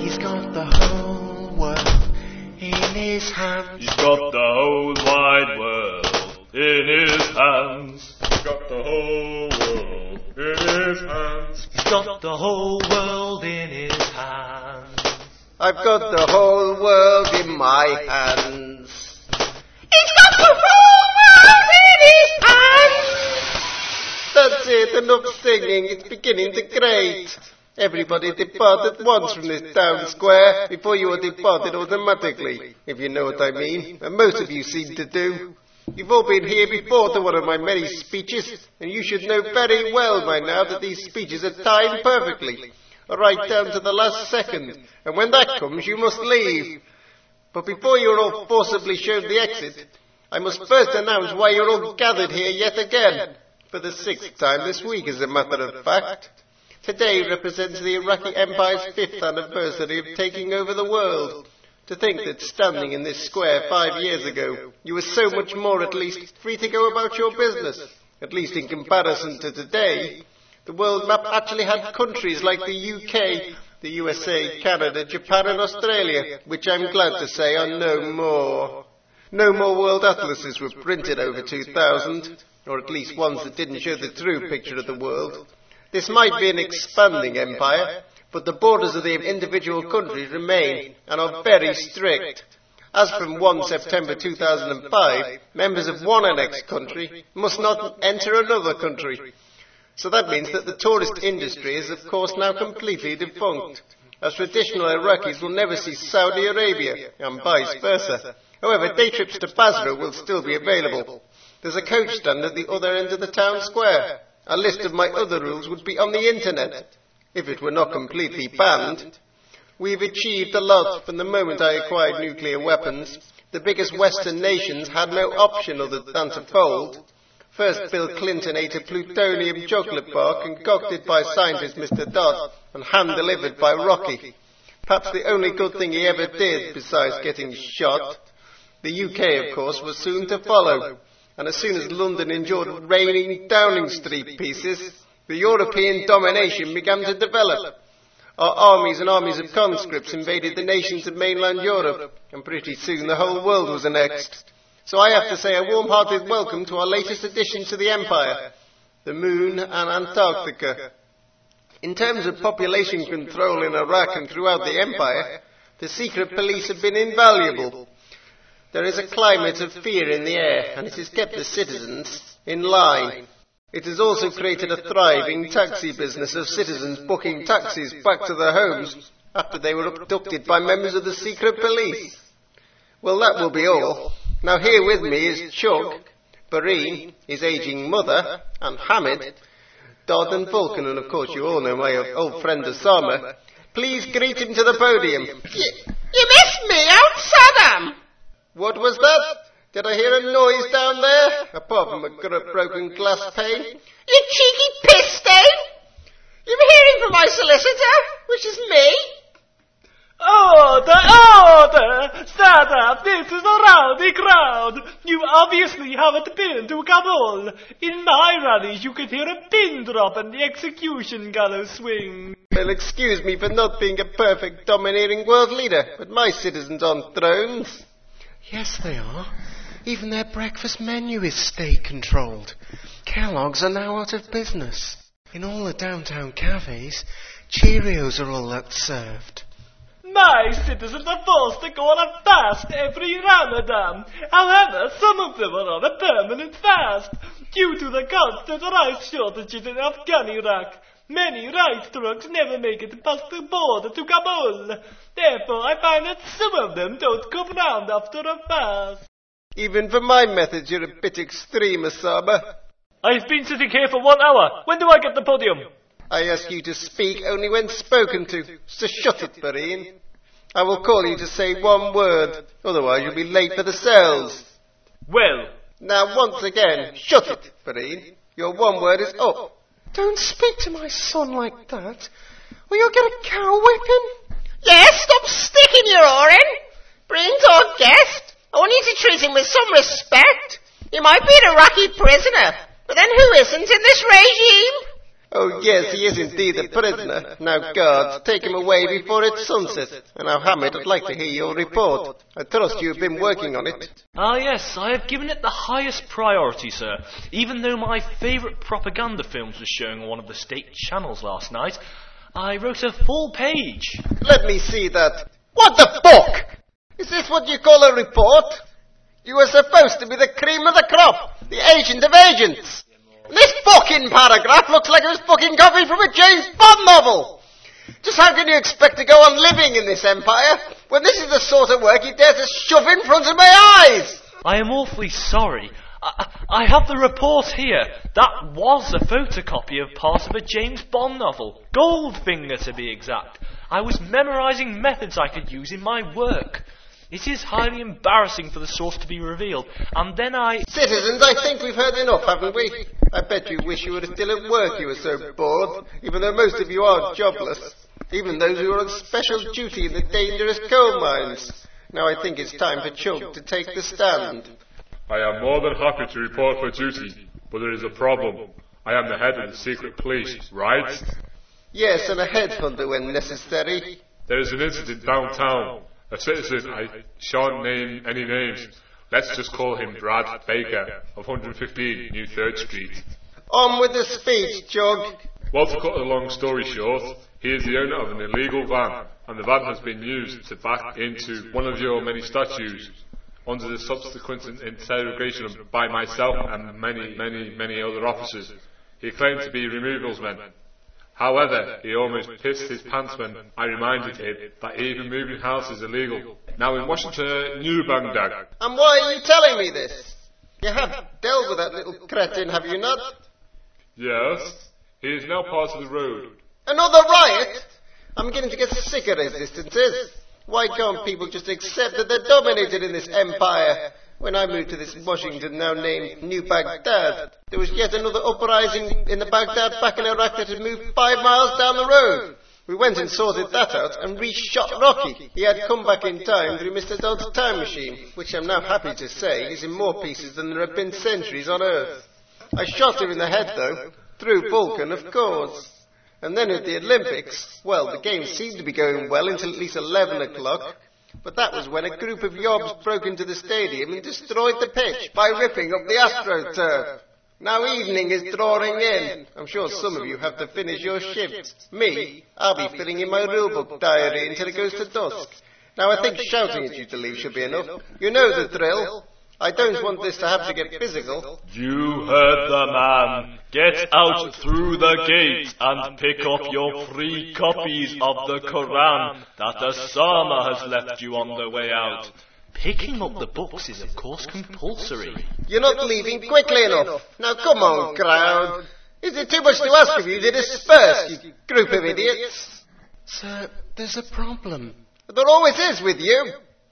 He's got the whole world in his hands. He's got the whole wide world in his hands. He's got the whole world in his hands. He's got the whole world in his hands. I've got the whole world in my hands. He's got the whole world in his hands. That's it, enough singing, it's beginning to grate. Everybody depart at once from this town square before you are departed automatically, if you know what I mean, and most of you seem to do. You've all been here before to one of my many speeches, and you should know very well by now that these speeches are timed perfectly, right down to the last second, and when that comes you must leave. But before you're all forcibly shown the exit, I must first announce why you're all gathered here yet again, for the 6th time this week as a matter of fact. Today represents the Iraqi Empire's 5th anniversary of taking over the world. To think that standing in this square 5 years ago, you were so much more at least free to go about your business, at least in comparison to today. The world map actually had countries like the UK, the USA, Canada, Japan and Australia, which I'm glad to say are no more. No more world atlases were printed over 2000, or at least ones that didn't show the true picture of the world. This might be an expanding empire, but the borders of the individual countries remain and are very strict. As from 1 September 2005, members of one annexed country must not enter another country. So that means that the tourist industry is of course now completely defunct, as traditional Iraqis will never see Saudi Arabia, and vice versa. However, day trips to Basra will still be available. There's a coach stand at the other end of the town square. A list of my other rules would be on the internet, if it were not completely banned. We've achieved a lot from the moment I acquired nuclear weapons. The biggest Western nations had no option other than to fold. First, Bill Clinton ate a plutonium chocolate bar concocted by scientist Mr. Dodd and hand-delivered by Rocky. Perhaps the only good thing he ever did, besides getting shot. The UK, of course, was soon to follow. And as soon as London endured raining Downing Street pieces, the European domination began to develop. Our armies and armies of conscripts invaded the nations of mainland Europe, and pretty soon the whole world was annexed. So I have to say a warm-hearted welcome to our latest addition to the Empire, the Moon and Antarctica. In terms of population control in Iraq and throughout the Empire, the secret police have been invaluable. There is a climate of fear in the air, and it has kept the citizens in line. It has also created a thriving taxi business of citizens booking taxis back to their homes after they were abducted by members of the secret police. Well, that will be all. Now here with me is Chuck, Bareen, his ageing mother, and Hamid, Dodd and Vulcan, and of course you all know my old friend Osama. Please greet him to the podium. You missed me out, Saddam. What was that? Did I hear a noise down there? Apart from a broken glass pane? You cheeky piss stain. You were hearing from my solicitor, which is me. Order, order! Saddam, this is a rowdy crowd. You obviously haven't been to Kabul. In my rallies, you could hear a pin drop and the execution gallows swing. Well, excuse me for not being a perfect domineering world leader, but my citizens on thrones. Yes, they are. Even their breakfast menu is state-controlled. Kellogg's are now out of business. In all the downtown cafes, Cheerios are all that's served. My citizens are forced to go on a fast every Ramadan. However, some of them are on a permanent fast due to the constant rice shortages in Afghan Iraq. Many rice trucks never make it past the border to Kabul. Therefore, I find that some of them don't come round after a fast. Even for my methods, you're a bit extreme, Osama. I've been sitting here for 1 hour. When do I get the podium? I ask you to speak only when spoken to, so shut it, Bareen. I will call you to say one word, otherwise you'll be late for the cells. Well. Now, once again, shut it, Bareen. Your one word is up. Don't speak to my son like that, or you'll get a cow whipping. Yes, stop sticking your oar in. Breen's our guest. I want you to treat him with some respect. He might be an Iraqi prisoner, but then who isn't in this regime? Oh yes, he is indeed a prisoner. Now guards, take him away before it's sunset. And now Hamid, I'd like to hear your report. I trust you've been working on it. Ah yes, I have given it the highest priority, sir. Even though my favourite propaganda films was showing on one of the state channels last night, I wrote a full page. Let me see that. What the fuck? Is this what you call a report? You were supposed to be the cream of the crop, the agent of agents. This fucking paragraph looks like it was fucking copied from a James Bond novel. Just how can you expect to go on living in this empire when this is the sort of work you dare to shove in front of my eyes? I am awfully sorry. I have the report here. That was a photocopy of part of a James Bond novel. Goldfinger, to be exact. I was memorising methods I could use in my work. It is highly embarrassing for the source to be revealed, and then Citizens, I think we've heard enough, haven't we? I bet you wish you were still at work, you were so bored, even though most of you are jobless. Even those who are on special duty in the dangerous coal mines. Now I think it's time for Chug to take the stand. I am more than happy to report for duty, but there is a problem. I am the head of the secret police, right? Yes, and a headhunter when necessary. There is an incident downtown. A citizen, I shan't name any names. Let's just call him Brad Baker of 115 New 3rd Street. On with the speech, Chug. Well, to cut a long story short, he is the owner of an illegal van, and the van has been used to back into one of your many statues. Under the subsequent interrogation by myself and many other officers, he claimed to be removals men. However, he almost pissed his pants when I reminded him that even moving house is illegal. Now in Washington, New Baghdad. And why are you telling me this? You have dealt with that little cretin, have you not? Yes, he is now part of the road. Another riot? I'm beginning to get sick of resistances. Why can't people just accept that they're dominated in this empire? When I moved to this Washington, now named New Baghdad, there was yet another uprising in the Baghdad back in Iraq that had moved 5 miles down the road. We went and sorted that out and re-shot Rocky. He had come back in time through Mr. Dodd's time machine, which I'm now happy to say is in more pieces than there have been centuries on Earth. I shot him in the head, though, through Vulcan, of course. And then at the Olympics, well, the games seemed to be going well until at least 11 o'clock. But that was when a group of yobs broke into the stadium and destroyed the pitch by ripping up the AstroTurf. Now evening is drawing in. I'm sure some of you have to finish your shifts. Me, I'll be filling in my rulebook diary until it goes to dusk. Now I think shouting at you to leave should be enough. You know the drill. I don't want this to have to get physical. You heard the man. Get out through the gate and pick up your free copies of the Quran that Osama has left you on the way out. Picking up the books is of course compulsory. You're not leaving quickly enough. Now come on, crowd. Is it too much to ask of you to disperse, you group of idiots? Sir, there's a problem. There always is with you.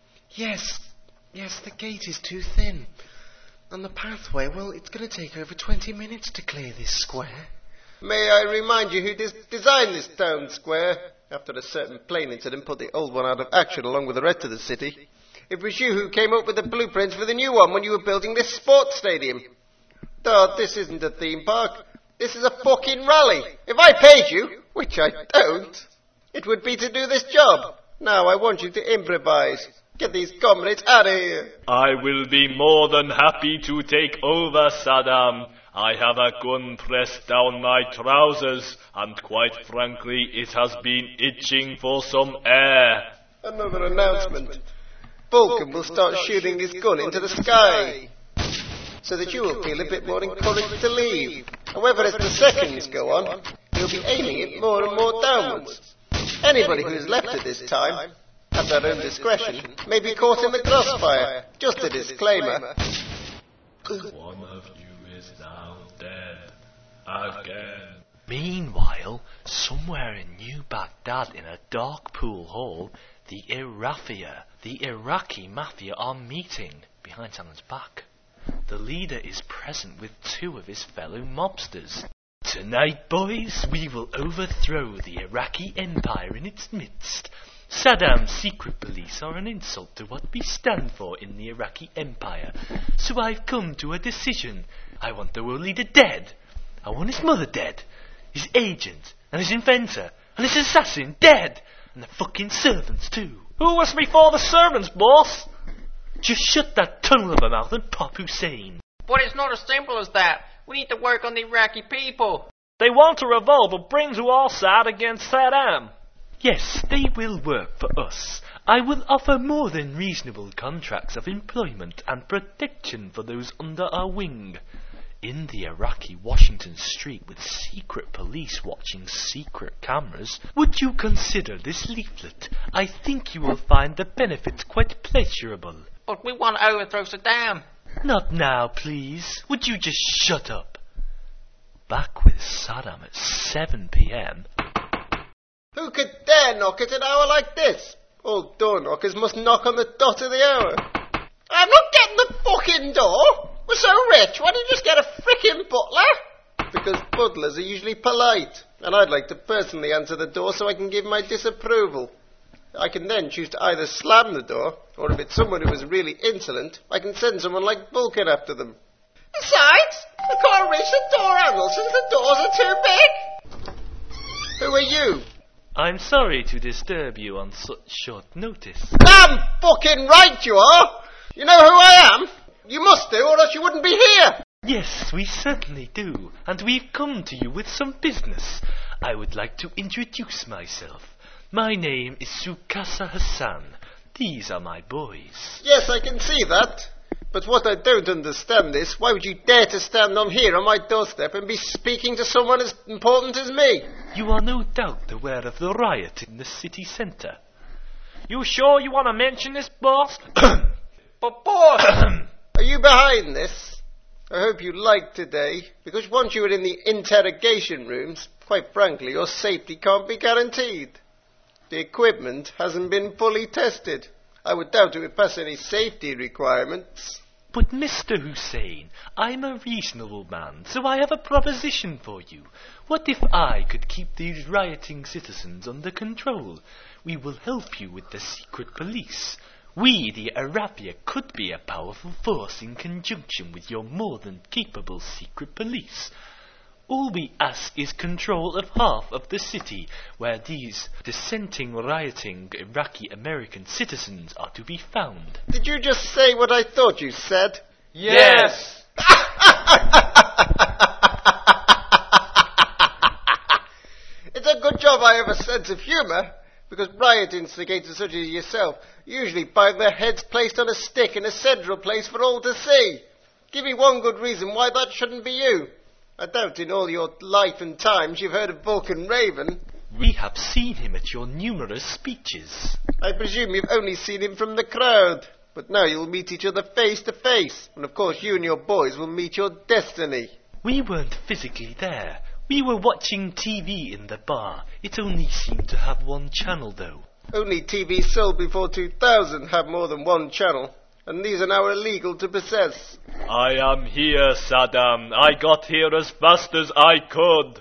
Yes, the gate is too thin. And the pathway, well, it's going to take over 20 minutes to clear this square. May I remind you who designed this town square? After a certain plane incident put the old one out of action along with the rest of the city. It was you who came up with the blueprints for the new one when you were building this sports stadium. Dad, this isn't a theme park. This is a fucking rally. If I paid you, which I don't, it would be to do this job. Now I want you to improvise. Get these comrades out of here. I will be more than happy to take over, Saddam. I have a gun pressed down my trousers, and quite frankly, it has been itching for some air. Another announcement. Vulcan will start shooting his gun into the sky, so that you will feel a bit more encouraged to leave. However, as the seconds go on, he'll be aiming it more and more downwards. Anybody who is left at this time, at their own discretion, may be caught in the crossfire. Just a disclaimer. One of you is now dead. Again. Meanwhile, somewhere in New Baghdad in a dark pool hall, the Irafia, the Iraqi mafia, are meeting behind Salman's back. The leader is present with 2 of his fellow mobsters. Tonight, boys, we will overthrow the Iraqi empire in its midst. Saddam's secret police are an insult to what we stand for in the Iraqi empire. So I've come to a decision. I want the world leader dead. I want his mother dead. his agent, and his inventor, and his assassin dead, and the fucking servants too. Who was before the servants, boss? Just shut that tunnel of a mouth and pop Hussein. But it's not as simple as that. We need to work on the Iraqi people. They want a revolt that brings Al-Assad against Saddam. Yes, they will work for us. I will offer more than reasonable contracts of employment and protection for those under our wing. In the Iraqi Washington street with secret police watching secret cameras, would you consider this leaflet? I think you will find the benefits quite pleasurable. But we want to overthrow Saddam. Not now, please. Would you just shut up? Back with Saddam at 7 p.m. Who could dare knock at an hour like this? All door knockers must knock on the dot of the hour. I'm not getting the fucking door. We're so rich, why don't you just get a frickin' butler? Because butlers are usually polite, and I'd like to personally answer the door so I can give my disapproval. I can then choose to either slam the door, or if it's someone who is really insolent, I can send someone like Vulcan after them. Besides, I can't reach the door handle since the doors are too big. Who are you? I'm sorry to disturb you on such short notice. Damn fucking right you are! You know who I am? You must do, or else you wouldn't be here. Yes, we certainly do, and we've come to you with some business. I would like to introduce myself. My name is Sukasa Hassan. These are my boys. Yes, I can see that. But what I don't understand is, why would you dare to stand on here on my doorstep and be speaking to someone as important as me? You are no doubt aware of the riot in the city centre. You sure you want to mention this, boss? But boss, are you behind this? I hope you liked today, because once you are in the interrogation rooms, quite frankly, your safety can't be guaranteed. The equipment hasn't been fully tested. I would doubt it would pass any safety requirements. But Mr. Hussein, I'm a reasonable man, so I have a proposition for you. What if I could keep these rioting citizens under control? We will help you with the secret police. We, the Arabia, could be a powerful force in conjunction with your more than capable secret police. All we ask is control of half of the city, where these dissenting, rioting Iraqi-American citizens are to be found. Did you just say what I thought you said? Yes! It's a good job I have a sense of humour, because riot instigators such as yourself usually find their heads placed on a stick in a central place for all to see. Give me one good reason why that shouldn't be you. I doubt in all your life and times you've heard of Vulcan Raven. We have seen him at your numerous speeches. I presume you've only seen him from the crowd. But now you'll meet each other face to face. And of course you and your boys will meet your destiny. We weren't physically there. We were watching TV in the bar. It only seemed to have one channel though. Only TV sold before 2000 have more than one channel. And these are now illegal to possess. I am here, Saddam. I got here as fast as I could.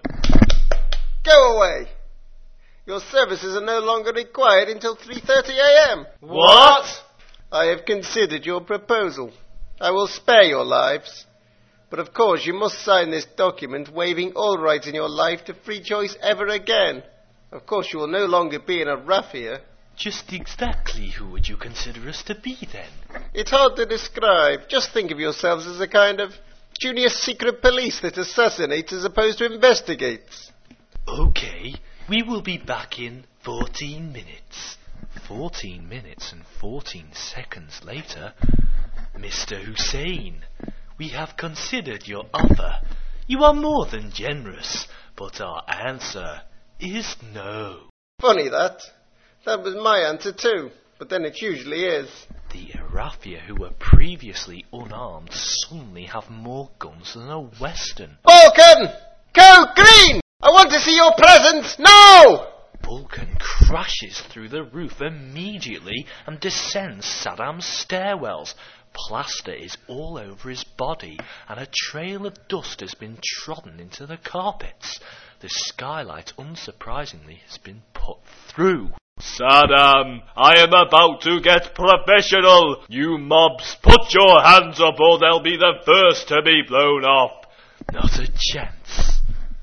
Go away. Your services are no longer required until 3:30 a.m. What? I have considered your proposal. I will spare your lives. But of course you must sign this document waiving all rights in your life to free choice ever again. Of course you will no longer be in a raffia. Just exactly who would you consider us to be then? It's hard to describe. Just think of yourselves as a kind of junior secret police that assassinates as opposed to investigates. Okay, we will be back in 14 minutes. 14 minutes and 14 seconds later. Mr. Hussein, we have considered your offer. You are more than generous, but our answer is no. Funny that. That was my answer too, but then it usually is. The Arafia, who were previously unarmed, suddenly have more guns than a Western. Vulcan! Go green! I want to see your presence now! Vulcan crashes through the roof immediately and descends Saddam's stairwells. Plaster is all over his body, and a trail of dust has been trodden into the carpets. The skylight, unsurprisingly, has been put through. Saddam, I am about to get professional. You mobs, put your hands up or they'll be the first to be blown off. Not a chance.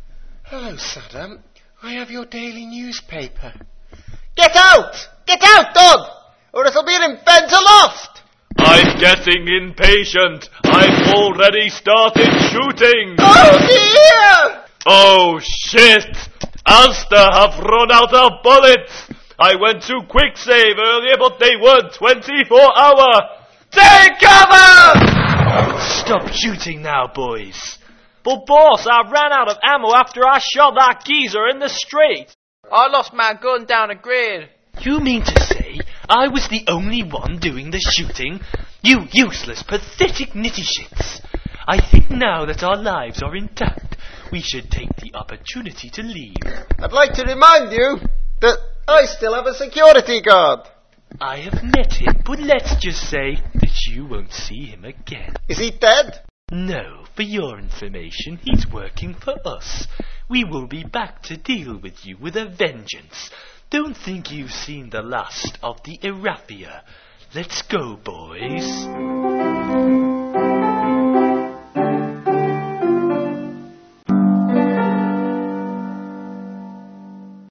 Hello, Saddam. I have your daily newspaper. Get out! Get out, dog! Or it'll be an inventor loft! I'm getting impatient. I've already started shooting. Oh dear! Oh shit! Asda have run out of bullets. I went to quick save earlier, but they weren't 24-hour. Take cover! Stop shooting now, boys. But boss, I ran out of ammo after I shot that geezer in the street. I lost my gun down a grade. You mean to say I was the only one doing the shooting? You useless, pathetic nitty shits. I think now that our lives are intact, we should take the opportunity to leave. I'd like to remind you that I still have a security guard. I have met him, but let's just say that you won't see him again. Is he dead? No, for your information, he's working for us. We will be back to deal with you with a vengeance. Don't think you've seen the last of the Irafia. Let's go, boys.